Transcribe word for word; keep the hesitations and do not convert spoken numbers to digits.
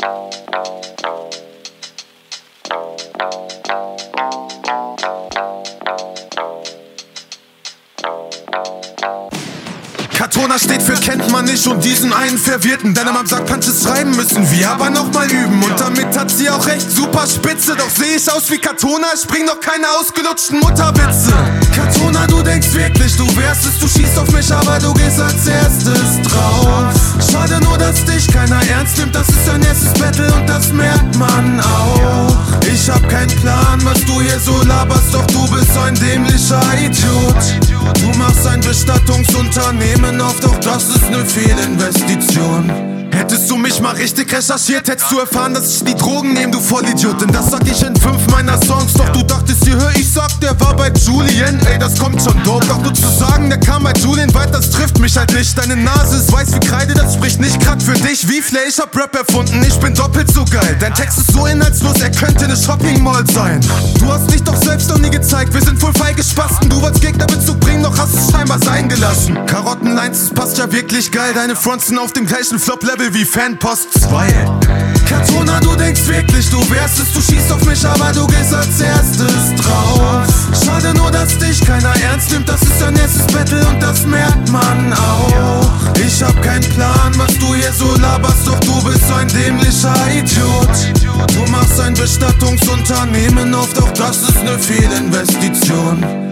Katona steht für kennt man nicht und diesen einen Verwirrten. Deine Mom sagt, Punches schreiben müssen wir aber nochmal üben. Und damit hat sie auch recht, super spitze. Doch seh ich aus wie Katona, ich bring noch keine ausgelutschten Mutterwitze. Katona, du denkst wirklich, du wärst es, du schießt auf mich, aber du gehst als erstes drauf. Schade nur, dass dich keiner ernst nimmt, das ist dein erstes Battle und das merkt man auch. Ich hab keinen Plan, was du hier so laberst, doch du bist so ein dämlicher Idiot. Du machst ein Bestattungsunternehmen auf, doch das ist ne Fehlinvestition. Hättest du mich mal richtig recherchiert, hättest du erfahren, dass ich die Drogen nehm, du Vollidiot. Denn das sag ich in fünf meiner Songs, doch du dachtest dir, hör, ich sag, der war bei Julian. Ey, das kommt schon dope, doch nur zu sagen, der kam bei Julian weit, das trifft mich halt nicht. Deine Nase ist weiß wie Kreide, das spricht nicht grad für dich. Wie Flair, ich hab Rap erfunden, ich bin doppelt so geil. Dein Text ist so inhaltslos, er könnte ne Shopping Mall sein. Du hast dich doch selbst noch nie gezeigt, wir sind voll feige Spasten. Du wolltest Gegnerbezug bringen, doch hast es scheinbar sein gelassen. Karottenlines, das passt ja wirklich geil, deine Fronts sind auf dem gleichen Flop-Level wie Fanpost zwei. Katona, du denkst wirklich, du wärst es, du schießt auf mich, aber du gehst als erstes drauf. Schade nur, dass dich keiner ernst nimmt, das ist dein erstes Battle und das merkt man auch. Ich hab keinen Plan, was du hier so laberst, doch du bist so ein dämlicher Idiot. Du machst ein Bestattungsunternehmen auf, doch das ist ne Fehlinvestition.